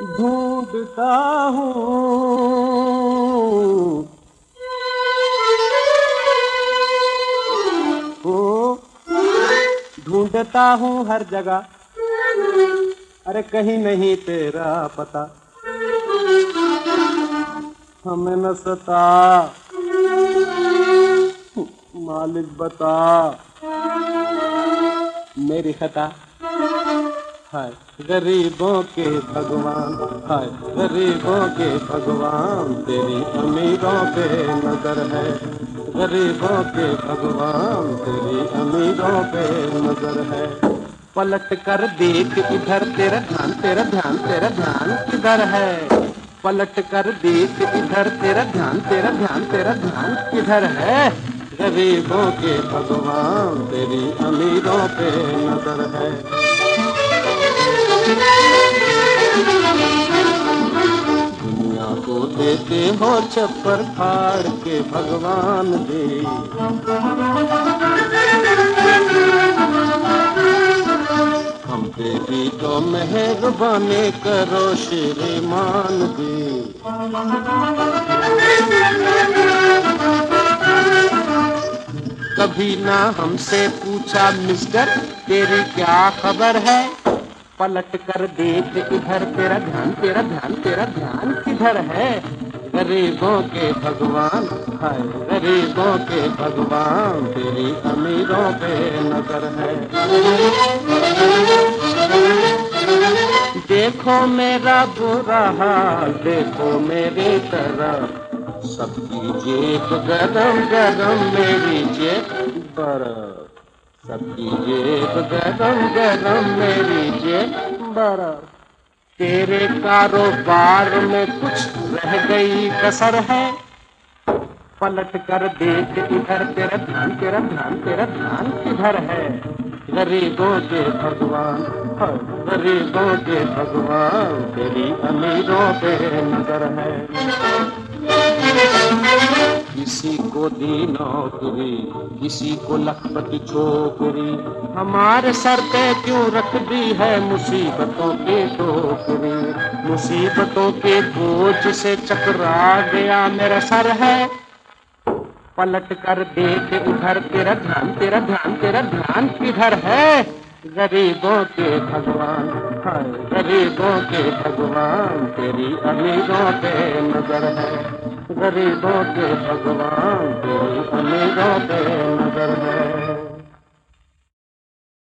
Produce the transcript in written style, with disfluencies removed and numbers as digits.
ढूंढता हूँ, ओ ढूंढता हूँ हर जगह, अरे कहीं नहीं तेरा पता। हमें न सता, मालिक बता मेरी खता। हाय गरीबों के भगवान, हाय गरीबों के भगवान, तेरी अमीरों पे नजर है। गरीबों के भगवान, तेरी अमीरों पे नजर है। पलट कर देख इधर, तेरा ध्यान तेरा ध्यान तेरा ध्यान किधर है। पलट कर देख इधर, तेरा ध्यान तेरा ध्यान तेरा ध्यान किधर है। गरीबों के भगवान, तेरी अमीरों पे नजर है। दुनिया को देते हो छप्पर फाड़ के भगवान दे। हम पे भी तो मेहरबानी करो श्रीमान दे। कभी ना हमसे पूछा मिस्टर तेरी क्या खबर है। पलट कर देख इधर, तेरा ध्यान तेरा ध्यान तेरा ध्यान किधर है। गरीबों के भगवान, हाय गरीबों के भगवान, तेरी अमीरों पे नजर है। देखो मेरा बुरा हाल, देखो मेरी तरफ, सबकी जेब गरम गरम, मेरी जेब बर्फ। सबकी जेब गरम गरम, मेरी जेब बर्फ। तेरे कारोबार में कुछ रह गई कसर है। पलट कर देख इधर, तेरा ध्यान तेरा ध्यान तेरा ध्यान किधर है। गरीबों के भगवान, हाय गरीबों के भगवान, तेरी अमीरों पे नजर है। किसी को दी नौकरी, किसी को लखपति छोकरी, हमारे सर पे क्यों रख दी है मुसीबतों की टोकरी। मुसीबतों के बोझ से चकरा गया मेरा सर है। पलट कर देख उधर, तेरा ध्यान तेरा ध्यान तेरा ध्यान किधर है। गरीबों के भगवान, हाय गरीबों के भगवान, तेरी अमीरों पे नजर है। गरीबों के भगवान, तेरी अमीरों पे नजर है।